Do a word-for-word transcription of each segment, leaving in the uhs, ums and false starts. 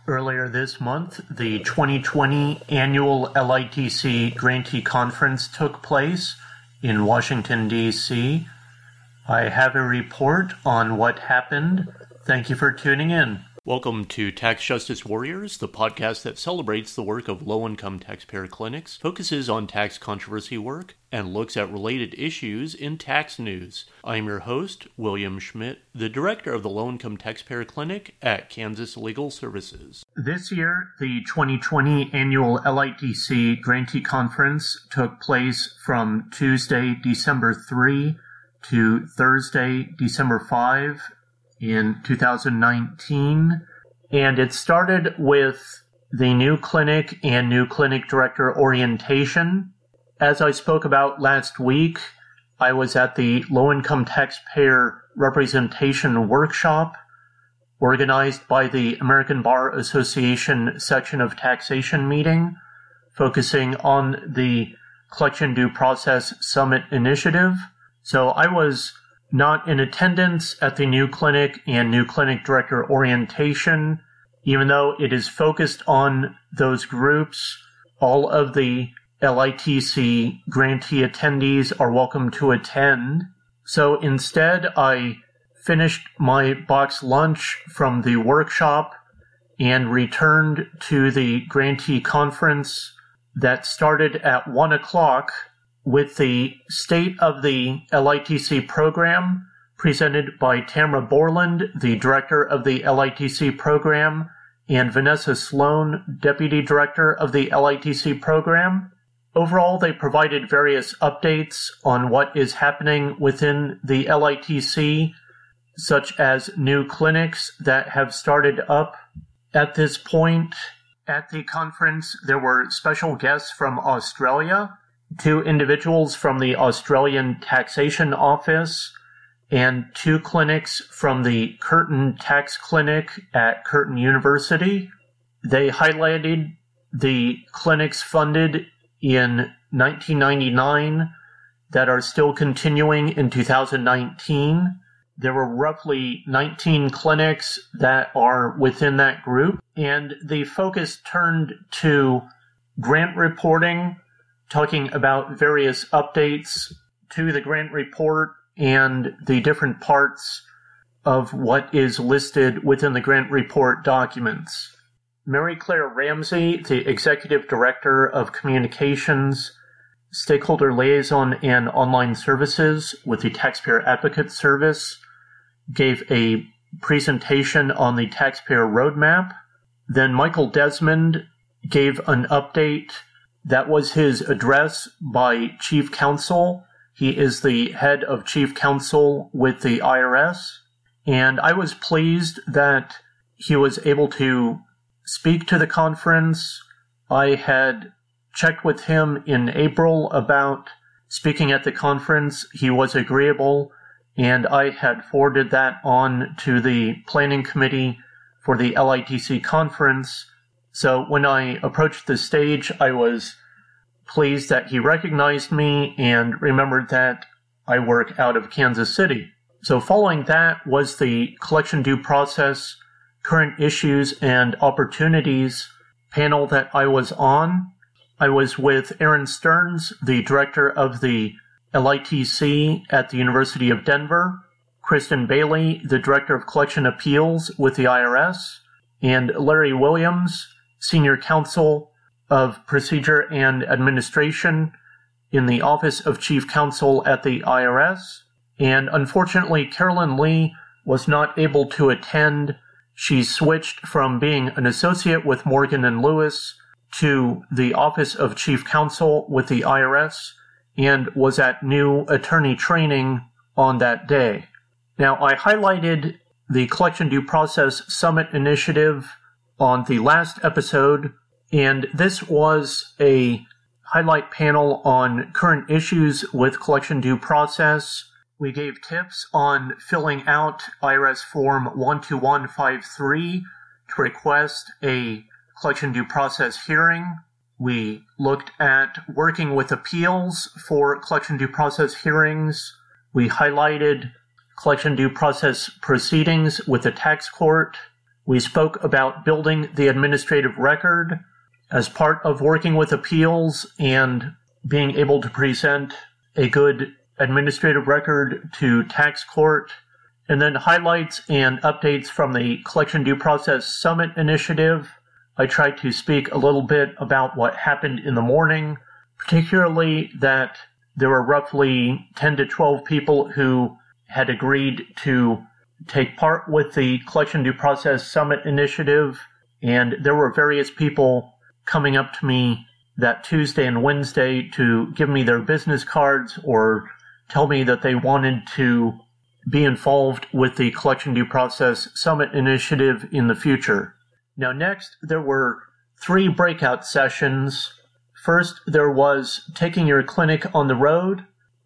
Earlier this month, the twenty twenty annual L I T C Grantee Conference took place in Washington, D C I have a report on what happened. Thank you for tuning in. Welcome to Tax Justice Warriors, the podcast that celebrates the work of low-income taxpayer clinics, focuses on tax controversy work, and looks at related issues in tax news. I am your host, William Schmidt, the director of the Low-Income Taxpayer Clinic at Kansas Legal Services. This year, the twenty twenty annual L I T C Grantee Conference took place from Tuesday, December third to Thursday, December fifth in two thousand nineteen, and it started with the new clinic and new clinic director orientation. As I spoke about last week, I was at the Low-Income Taxpayer Representation Workshop organized by the American Bar Association section of taxation meeting, focusing on the Collection Due Process Summit initiative. So I was not in attendance at the new clinic and new clinic director orientation. Even though it is focused on those groups, all of the L I T C grantee attendees are welcome to attend. So instead, I finished my box lunch from the workshop and returned to the grantee conference that started at one o'clock with the State of the L I T C program presented by Tamara Borland, the director of the L I T C program, and Vanessa Sloan, deputy director of the L I T C program. Overall, they provided various updates on what is happening within the L I T C, such as new clinics that have started up at this point. At the conference, there were special guests from Australia, two individuals from the Australian Taxation Office, and two clinics from the Curtin Tax Clinic at Curtin University. They highlighted the clinics funded in nineteen ninety-nine that are still continuing in two thousand nineteen. There were roughly nineteen clinics that are within that group, and the focus turned to grant reporting, talking about various updates to the grant report and the different parts of what is listed within the grant report documents. Mary Claire Ramsey, the Executive Director of Communications, Stakeholder Liaison and Online Services with the Taxpayer Advocate Service, gave a presentation on the Taxpayer Roadmap. Then Michael Desmond gave an update. That was his address by Chief Counsel. He is the head of Chief Counsel with the I R S. And I was pleased that he was able to speak to the conference. I had checked with him in April about speaking at the conference. He was agreeable, and I had forwarded that on to the planning committee for the L I T C conference. So when I approached the stage, I was pleased that he recognized me and remembered that I work out of Kansas City. So following that was the Collection Due Process, Current Issues and Opportunities panel that I was on. I was with Aaron Stearns, the director of the L I T C at the University of Denver, Kristen Bailey, the director of Collection Appeals with the I R S, and Larry Williams, senior counsel of Procedure and Administration in the Office of Chief Counsel at the I R S. And unfortunately, Carolyn Lee was not able to attend. She switched from being an associate with Morgan and Lewis to the Office of Chief Counsel with the I R S and was at new attorney training on that day. Now, I highlighted the Collection Due Process Summit initiative on the last episode, and this was a highlight panel on current issues with collection due process. We gave tips on filling out I R S Form one two one five three to request a collection due process hearing. We looked at working with appeals for collection due process hearings. We highlighted collection due process proceedings with the tax court. We spoke about building the administrative record as part of working with appeals and being able to present a good administrative record to tax court, and then highlights and updates from the Collection Due Process Summit initiative. I tried to speak a little bit about what happened in the morning, particularly that there were roughly ten to twelve people who had agreed to take part with the Collection Due Process Summit initiative, and there were various people coming up to me that Tuesday and Wednesday to give me their business cards or tell me that they wanted to be involved with the Collection Due Process Summit initiative in the future. Now next, there were three breakout sessions. First, there was taking your clinic on the road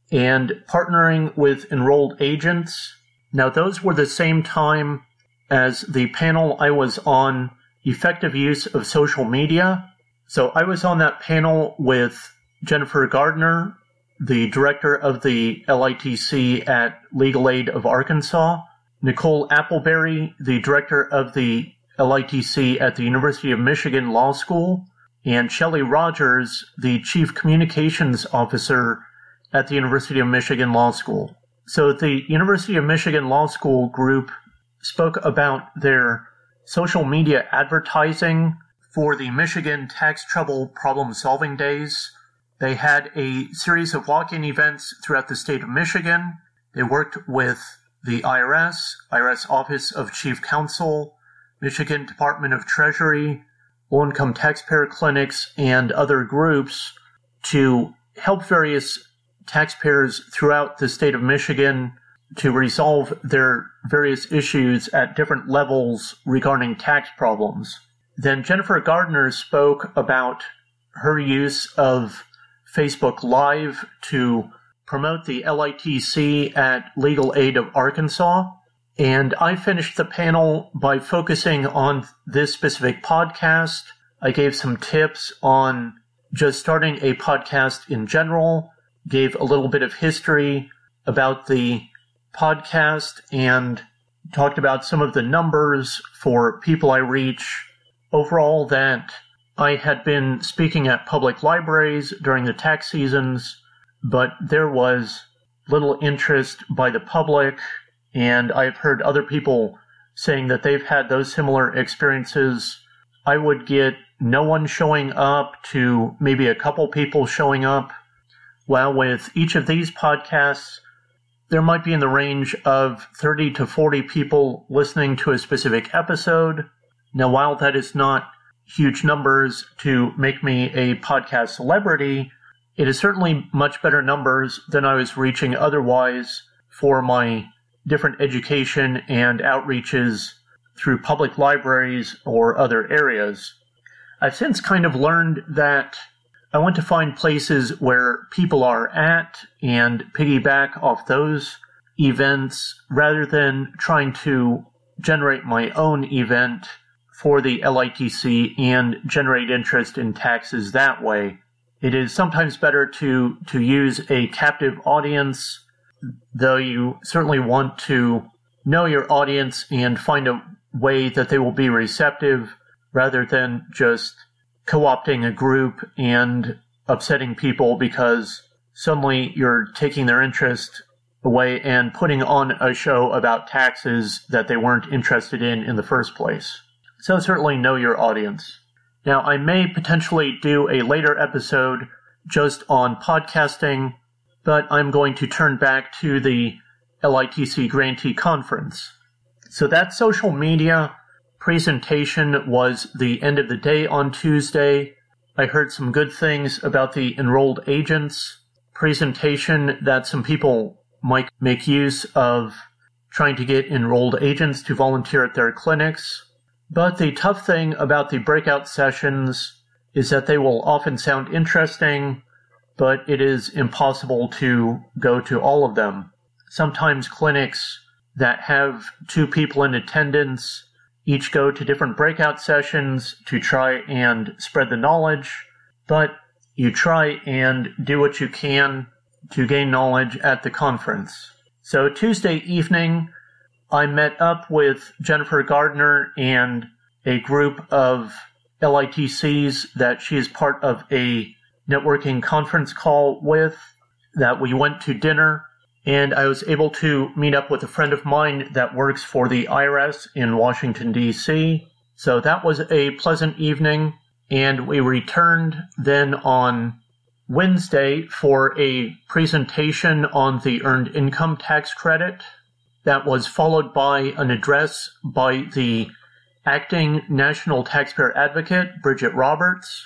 and partnering with enrolled agents. Now those were the same time as the panel I was on, effective use of social media. So I was on that panel with Jennifer Gardner, the director of the L I T C at Legal Aid of Arkansas, Nicole Appleberry, the director of the L I T C at the University of Michigan Law School, and Shelley Rogers, the chief communications officer at the University of Michigan Law School. So the University of Michigan Law School group spoke about their social media advertising for the Michigan Tax Trouble Problem Solving Days. They had a series of walk-in events throughout the state of Michigan. They worked with the I R S, I R S Office of Chief Counsel, Michigan Department of Treasury, low-income taxpayer clinics, and other groups to help various taxpayers throughout the state of Michigan to resolve their various issues at different levels regarding tax problems. Then Jennifer Gardner spoke about her use of Facebook Live to promote the L I T C at Legal Aid of Arkansas. And I finished the panel by focusing on this specific podcast. I gave some tips on just starting a podcast in general, gave a little bit of history about the podcast, and talked about some of the numbers for people I reach. Overall, that I had been speaking at public libraries during the tax seasons, but there was little interest by the public, and I've heard other people saying that they've had those similar experiences. I would get no one showing up to maybe a couple people showing up, while with each of these podcasts, there might be in the range of thirty to forty people listening to a specific episode. Now, while that is not huge numbers to make me a podcast celebrity, it is certainly much better numbers than I was reaching otherwise for my different education and outreaches through public libraries or other areas. I've since kind of learned that I want to find places where people are at and piggyback off those events rather than trying to generate my own event for the L I T C and generate interest in taxes that way. It is sometimes better to, to use a captive audience, though you certainly want to know your audience and find a way that they will be receptive rather than just co-opting a group and upsetting people because suddenly you're taking their interest away and putting on a show about taxes that they weren't interested in in the first place. So certainly know your audience. Now, I may potentially do a later episode just on podcasting, but I'm going to turn back to the L I T C Grantee Conference. So that social media presentation was the end of the day on Tuesday. I heard some good things about the enrolled agents presentation, that some people might make use of trying to get enrolled agents to volunteer at their clinics. But the tough thing about the breakout sessions is that they will often sound interesting, but it is impossible to go to all of them. Sometimes clinics that have two people in attendance each go to different breakout sessions to try and spread the knowledge, but you try and do what you can to gain knowledge at the conference. So Tuesday evening, I met up with Jennifer Gardner and a group of L I T Cs that she is part of a networking conference call with, that we went to dinner, and I was able to meet up with a friend of mine that works for the I R S in Washington, D C. So that was a pleasant evening, and we returned then on Wednesday for a presentation on the Earned Income Tax Credit. That was followed by an address by the Acting National Taxpayer Advocate, Bridget Roberts.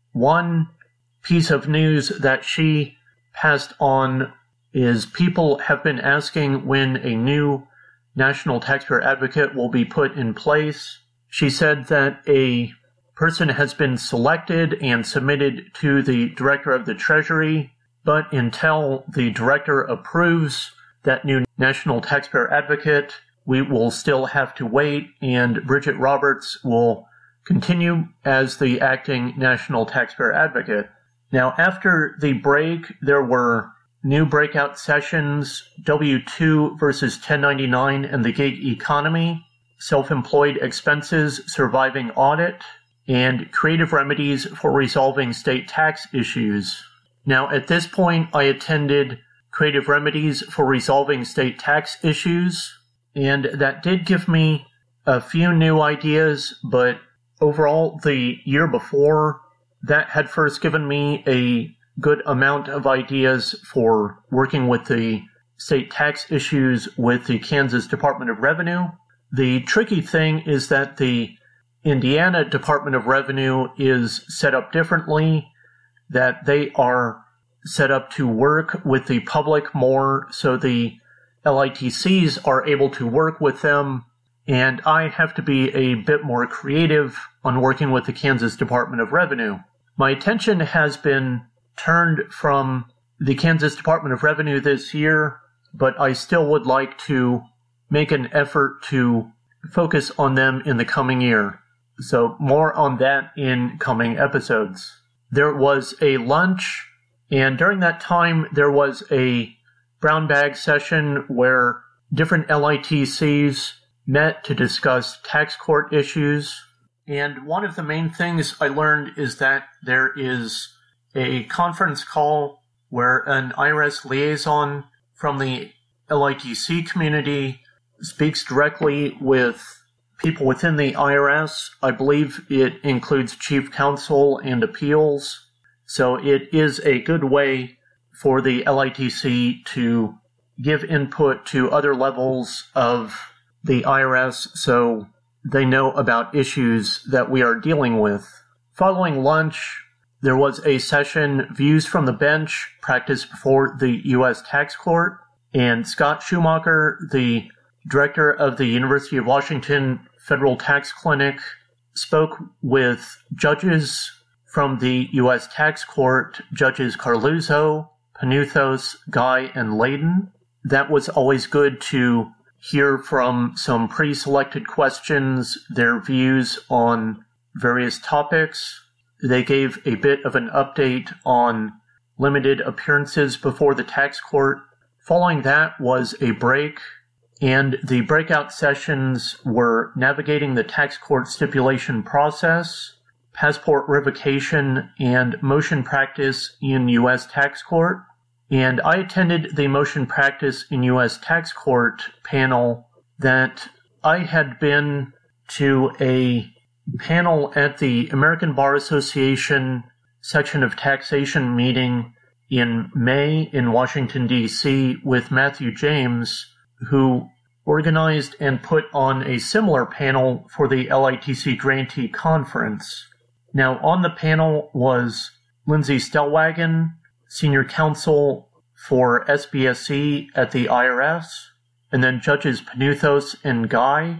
One piece of news that she passed on is people have been asking when a new National Taxpayer Advocate will be put in place. She said that a person has been selected and submitted to the Director of the Treasury, but until the Director approves that new National Taxpayer Advocate, we will still have to wait, and Bridget Roberts will continue as the acting National Taxpayer Advocate. Now, after the break, there were new breakout sessions, W two versus ten ninety-nine and the gig economy, self-employed expenses surviving audit, and creative remedies for resolving state tax issues. Now, at this point, I attended creative remedies for resolving state tax issues, and that did give me a few new ideas, but overall, the year before, that had first given me a good amount of ideas for working with the state tax issues with the Kansas Department of Revenue. The tricky thing is that the Indiana Department of Revenue is set up differently, that they are set up to work with the public more, so the L I T Cs are able to work with them, and I have to be a bit more creative on working with the Kansas Department of Revenue. My attention has been turned from the Kansas Department of Revenue this year, but I still would like to make an effort to focus on them in the coming year. So more on that in coming episodes. There was a lunch, and during that time there was a brown bag session where different L I T Cs met to discuss tax court issues. And one of the main things I learned is that there is a conference call where an I R S liaison from the L I T C community speaks directly with people within the I R S. I believe it includes chief counsel and appeals. So it is a good way for the L I T C to give input to other levels of the I R S so they know about issues that we are dealing with. Following lunch, there was a session, Views from the Bench, practiced before the U S Tax Court, and Scott Schumacher, the director of the University of Washington Federal Tax Clinic, spoke with judges from the U S Tax Court, Judges Carluzzo, Panuthos, Guy, and Layden. That was always good to hear from some pre-selected questions, their views on various topics. They gave a bit of an update on limited appearances before the tax court. Following that was a break, and the breakout sessions were navigating the tax court stipulation process, passport revocation, and motion practice in U S tax court. And I attended the motion practice in U S tax court panel that I had been to a panel at the American Bar Association section of taxation meeting in May in Washington, D C with Matthew James, who organized and put on a similar panel for the L I T C Grantee Conference. Now, on the panel was Lindsay Stellwagen, Senior Counsel for S B S C at the I R S, and then Judges Panuthos and Guy.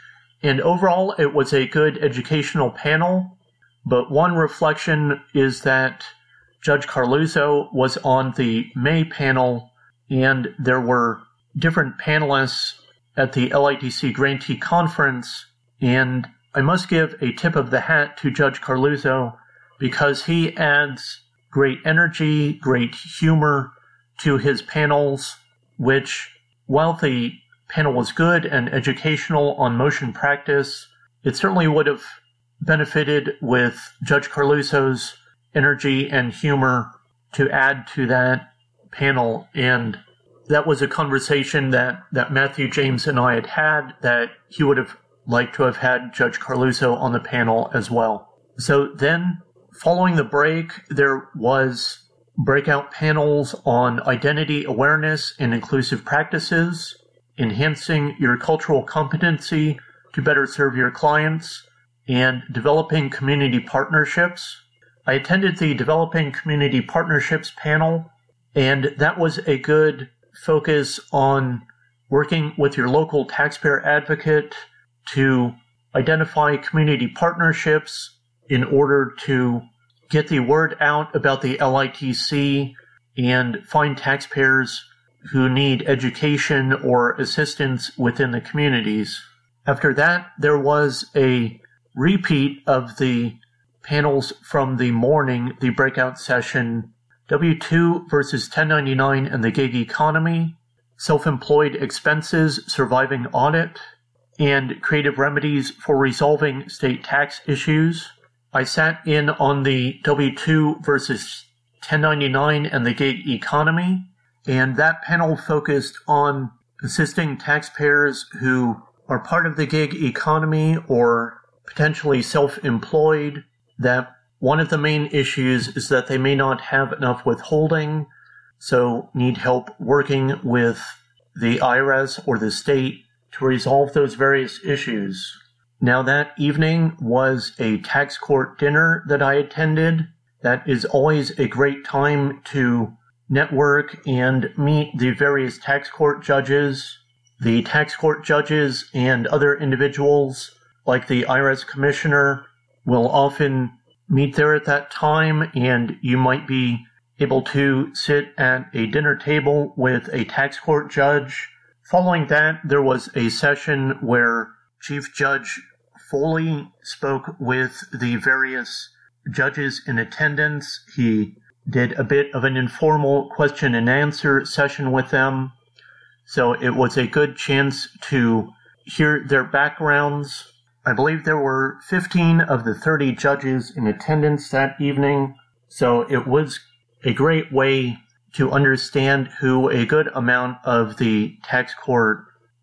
And overall, it was a good educational panel, but one reflection is that Judge Carluzzo was on the May panel, and there were different panelists at the L I T C Grantee Conference, and I must give a tip of the hat to Judge Carluzzo because he adds great energy, great humor to his panels, which, while the panel was good and educational on motion practice. It certainly would have benefited with Judge Carluso's energy and humor to add to that panel. And that was a conversation that, that Matthew James and I had had, that he would have liked to have had Judge Carluso on the panel as well. So then, following the break, there was breakout panels on identity awareness and inclusive practices, enhancing your cultural competency to better serve your clients, and developing community partnerships. I attended the Developing Community Partnerships panel, and that was a good focus on working with your local taxpayer advocate to identify community partnerships in order to get the word out about the L I T C and find taxpayers who need education or assistance within the communities. After that, there was a repeat of the panels from the morning, the breakout session, W two versus ten ninety-nine and the gig economy, self-employed expenses, surviving audit, and creative remedies for resolving state tax issues. I sat in on the W two versus ten ninety-nine and the gig economy, and that panel focused on assisting taxpayers who are part of the gig economy or potentially self-employed, that one of the main issues is that they may not have enough withholding, so need help working with the I R S or the state to resolve those various issues. Now, that evening was a tax court dinner that I attended. That is always a great time to network and meet the various tax court judges. The tax court judges and other individuals, like the I R S commissioner, will often meet there at that time, and you might be able to sit at a dinner table with a tax court judge. Following that, there was a session where Chief Judge Foley spoke with the various judges in attendance. He did a bit of an informal question and answer session with them. So it was a good chance to hear their backgrounds. I believe there were fifteen of the thirty judges in attendance that evening. So it was a great way to understand who a good amount of the tax court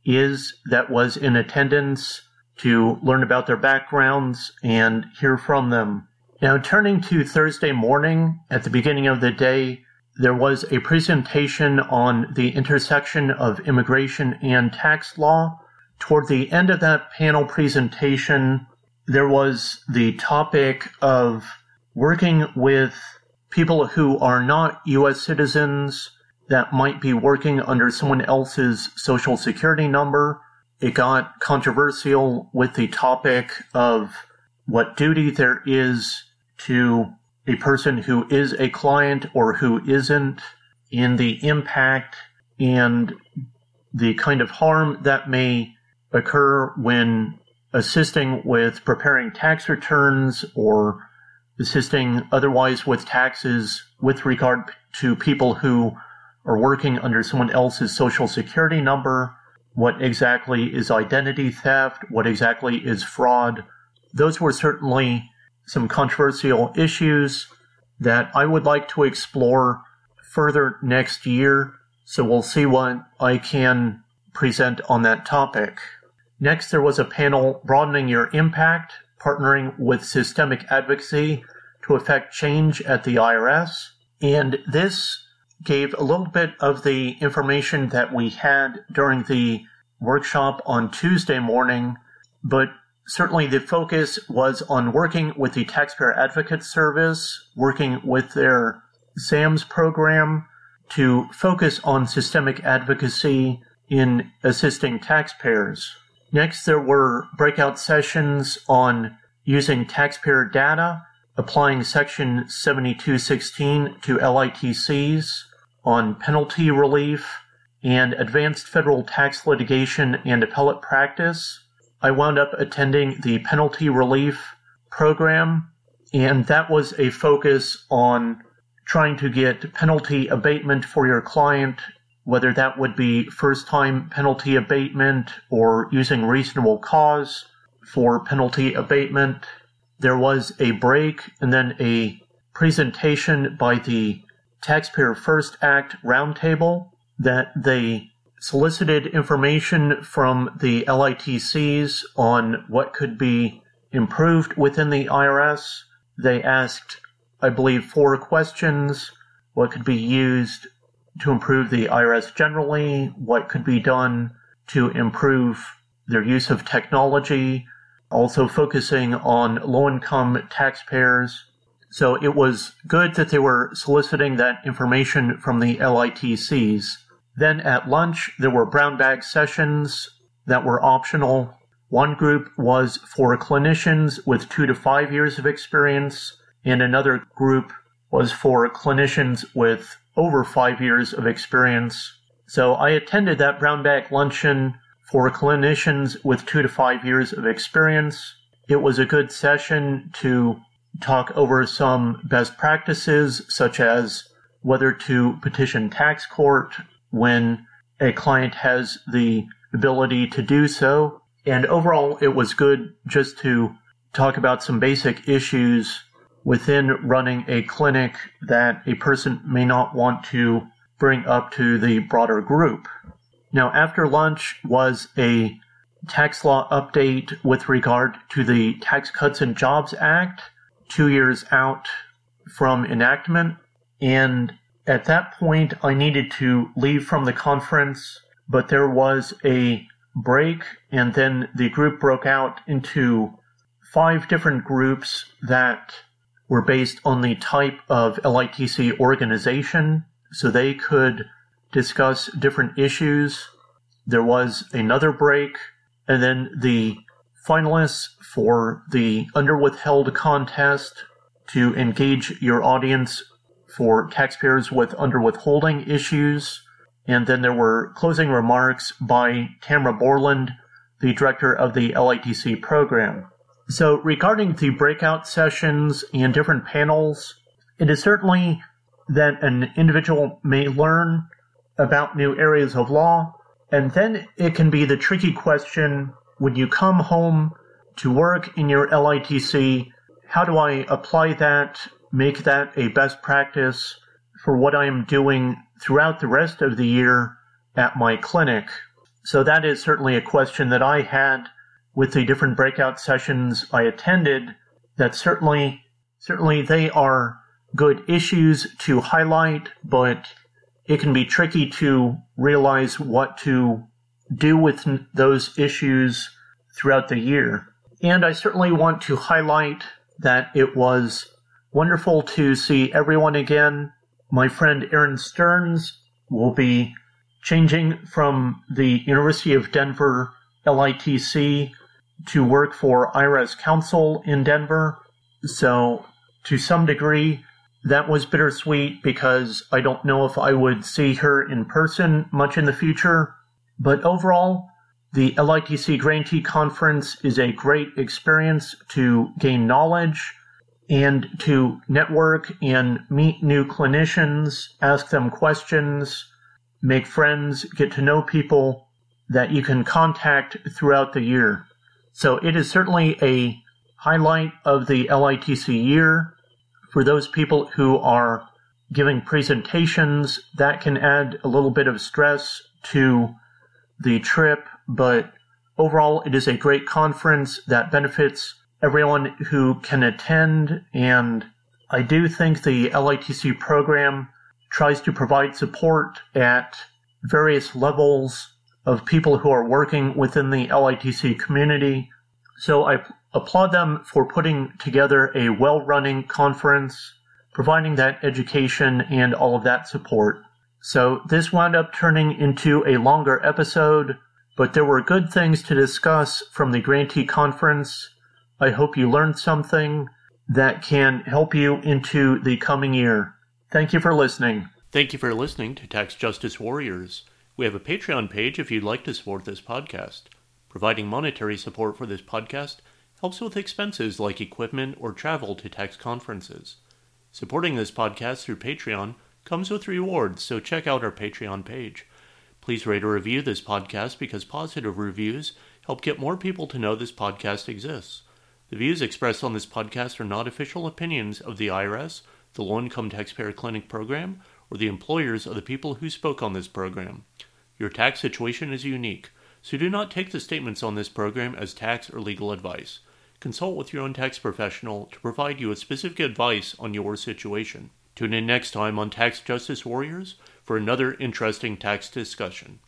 is that was in attendance, to learn about their backgrounds and hear from them. Now, turning to Thursday morning, at the beginning of the day, there was a presentation on the intersection of immigration and tax law. Toward the end of that panel presentation, there was the topic of working with people who are not U S citizens that might be working under someone else's social security number. It got controversial with the topic of what duty there is to a person who is a client or who isn't, in the impact and the kind of harm that may occur when assisting with preparing tax returns or assisting otherwise with taxes with regard to people who are working under someone else's social security number. What exactly is identity theft? What exactly is fraud? Those were certainly some controversial issues that I would like to explore further next year. So we'll see what I can present on that topic. Next, there was a panel, Broadening Your Impact, partnering with systemic advocacy to effect change at the I R S. And this gave a little bit of the information that we had during the workshop on Tuesday morning, but certainly the focus was on working with the Taxpayer Advocate Service, working with their SAMS program to focus on systemic advocacy in assisting taxpayers. Next, there were breakout sessions on using taxpayer data, applying Section seventy-two sixteen to L I T Cs, on penalty relief, and advanced federal tax litigation and appellate practice. I wound up attending the penalty relief program, and that was a focus on trying to get penalty abatement for your client whether that would be first-time penalty abatement or using reasonable cause for penalty abatement. There was a break and then a presentation by the Taxpayer First Act Roundtable that they solicited information from the L I T Cs on what could be improved within the I R S. They asked, I believe, four questions. What could be used to improve the I R S generally? What could be done to improve their use of technology? Also focusing on low-income taxpayers. So it was good that they were soliciting that information from the L I T Cs. Then at lunch, there were brown bag sessions that were optional. One group was for clinicians with two to five years of experience, and another group was for clinicians with over five years of experience. So I attended that brown bag luncheon for clinicians with two to five years of experience. It was a good session to talk over some best practices, such as whether to petition tax court when a client has the ability to do so. And overall, it was good just to talk about some basic issues within running a clinic that a person may not want to bring up to the broader group. Now, after lunch was a tax law update with regard to the Tax Cuts and Jobs Act, two years out from enactment. And at that point, I needed to leave from the conference, but there was a break, and then the group broke out into five different groups that were based on the type of L I T C organization, so they could discuss different issues. There was another break, and then the finalists for the underwithheld contest to engage your audience for taxpayers with underwithholding issues. And then there were closing remarks by Tamara Borland, the director of the L I T C program. So regarding the breakout sessions and different panels, it is certainly that an individual may learn about new areas of law, and then it can be the tricky question, when you come home to work in your L I T C, how do I apply that, make that a best practice for what I am doing throughout the rest of the year at my clinic? So that is certainly a question that I had with the different breakout sessions I attended, that certainly, certainly they are good issues to highlight, but it can be tricky to realize what to do with those issues throughout the year. And I certainly want to highlight that it was wonderful to see everyone again. My friend Aaron Stearns will be changing from the University of Denver L I T C to work for I R S Council in Denver. So to some degree, that was bittersweet because I don't know if I would see her in person much in the future. But overall, the L I T C Grantee Conference is a great experience to gain knowledge and to network and meet new clinicians, ask them questions, make friends, get to know people that you can contact throughout the year. So it is certainly a highlight of the L I T C year. For those people who are giving presentations, that can add a little bit of stress to the trip, but overall it is a great conference that benefits everyone who can attend, and I do think the L I T C program tries to provide support at various levels of people who are working within the L I T C community. So I applaud them for putting together a well-running conference, providing that education and all of that support. So this wound up turning into a longer episode, but there were good things to discuss from the Grantee Conference. I hope you learned something that can help you into the coming year. Thank you for listening. Thank you for listening to Tax Justice Warriors. We have a Patreon page if you'd like to support this podcast. Providing monetary support for this podcast helps with expenses like equipment or travel to tax conferences. Supporting this podcast through Patreon comes with rewards, so check out our Patreon page. Please rate or review this podcast because positive reviews help get more people to know this podcast exists. The views expressed on this podcast are not official opinions of the I R S, the Low Income Taxpayer Clinic Program, or the employers of the people who spoke on this program. Your tax situation is unique, so do not take the statements on this program as tax or legal advice. Consult with your own tax professional to provide you with specific advice on your situation. Tune in next time on Tax Justice Warriors for another interesting tax discussion.